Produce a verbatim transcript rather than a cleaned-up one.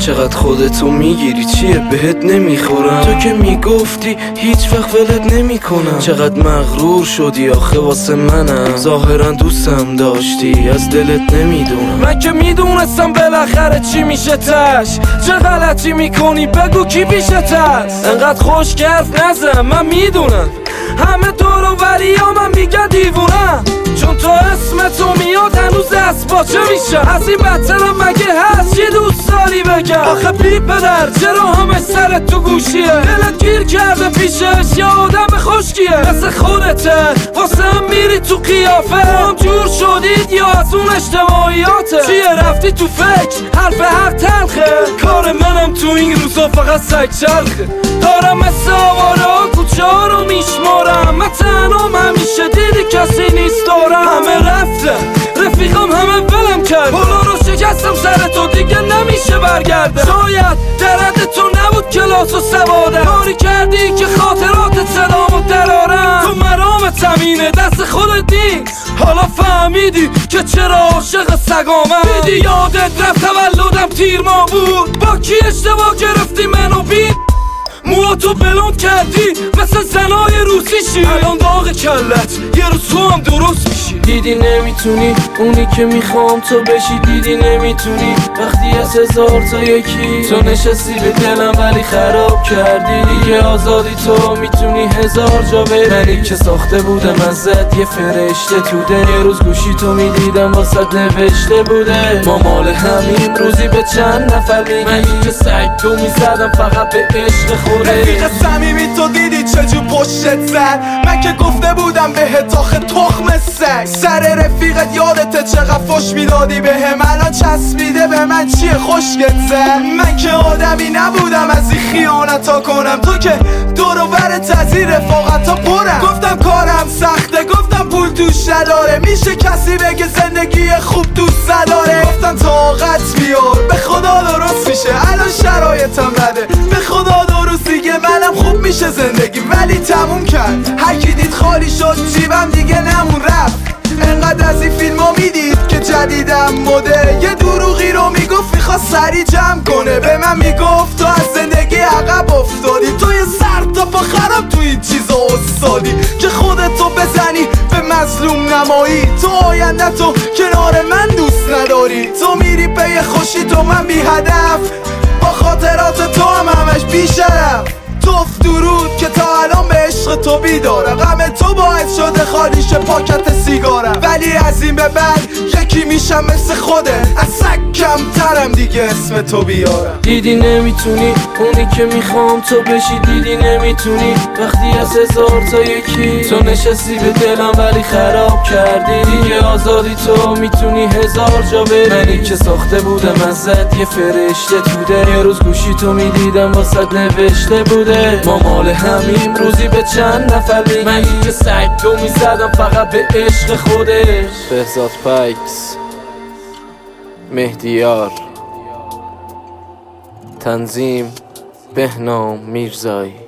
چقدر خودتو میگیری چیه بهت نمیخورم؟ تو که میگفتی هیچ وقت ولت نمیکنم. چقدر مغرور شدی آخه واسه منم. ظاهرا دوستم داشتی از دلت نمیدونم. من که میدونستم بالاخره چی میشه تش. چه غلطی میکنی بگو کی پیشت هست؟ انقدر خوش حرف نزن من میدونم همه دور و وری ها من میگن دیوونم. چون تو اسم تو میاد هنوز دست باچه میشه. از این بدترم مگه هست چی دوست داری بگم؟ آخه بی پدر چرا همه سرت تو گوشیه؟ دلت گیر کرده پیشش یا آدم خشکیه؟ مثل خودته واسه هم میری تو قیافه. هم جور شدید یا از اون اشتباهیاته؟ چیه رفتی تو فکر حرف حق تلخه؟ کار منم تو این روزا فقط سگ چرخه. دارم مثل آوارا کوچه ها رو میشمارم. من تنام همیشه دیدی کسی نیست دارم. همه رفتن رفیقم همه ولم کرد. پولو رو شکستم سر تو دیگه نمیشه برگرده. شاید درد تو نبود کلاس و سوادم. کاری کردی که خاطرات سلامو درارم. تو مرام تمینه دست خودت نیست. حالا فهمیدی که چرا عاشق سگامم. دیدی یادت رفت تولدم تیر ما بود. با کی اشتباه گرفتی منو بید؟ موها تو بلند کردی مثل زنای روسیشی. الان داغ کلت یه روز تو هم درست میشی. دیدی نمیتونی اونی که میخوام تو بشی. دیدی نمیتونی وقتی از هزار تا یکی تو نشستی به دلم ولی خراب کردی. دیگه آزادی تو میتونی هزار جا بری. منی که ساخته بودم ازت یه فرشته تو دل. یه روز گوشی تو میدیدم واسه نوشته بوده ما مال همین. روزی به چند نفر میگی منی که سگ تو میزدم فقط به عشق خودت. رفیق صمیمی تو دیدی چجور پشتت زد؟ من که گفته بودم بهت آخه تخم سگ. سر رفیقت یادته چقدر فش میدادی بهم. الان چسبیده به من چیه خوشگت زد؟ من که آدمی نبودم از این خیانتا کنم. تو که دور و برت از این رفاقتا پرم. گفتم کارم سخته گفتم پول توش نداره. میشه کسی بگه زندگی خوب دوست نداره؟ گفتم طاقت بیار به خدا درست میشه. الان شرایطم بده به خدا درست دیگه منم خوب میشه زندگی. ولی تموم کرد هر کی دید خالی شد جیبم دیگه نمون رفت. انقدر از این فیلم ها میدید که جدیدم مده. یه دروغی رو میگفت میخواست سری جمع کنه. به من میگفت تو از زندگی عقب افتادی. تو یه سر تا پا خراب تو این چیزا استادی که خودتو بزنی به مظلوم نمایی. تو آینده تو کنار من دوست نداری. تو میری پی خوشی تو من بی هدف. با خاطرات تو هم همش بی شرف. توف درود که تا الان به عشق تو بیدارم. غم تو باعث شده خالی شه پاکت سیگارم. ولی از این به بعد یکی میشم مثل خوده. از سگ کمترم دیگه اسم تو بیارم. دیدی نمیتونی اونی که میخوام تو بشی. دیدی نمیتونی وقتی از هزار تا یکی تو نشستی به دلم ولی خراب کردی. دیگه آزادی تو میتونی هزار جا بری. منی که ساخته بودم ازت یه فرشته تو دل. یه روز گوشی تو میدیدم واسه نوشته بوده ما مال همیم. روزی به چند نفر میگی منی که سگ تو میزدم فقط به عشق خودش. بهزاد پایکس، مهدیار، تنظیم بهنام میرزایی.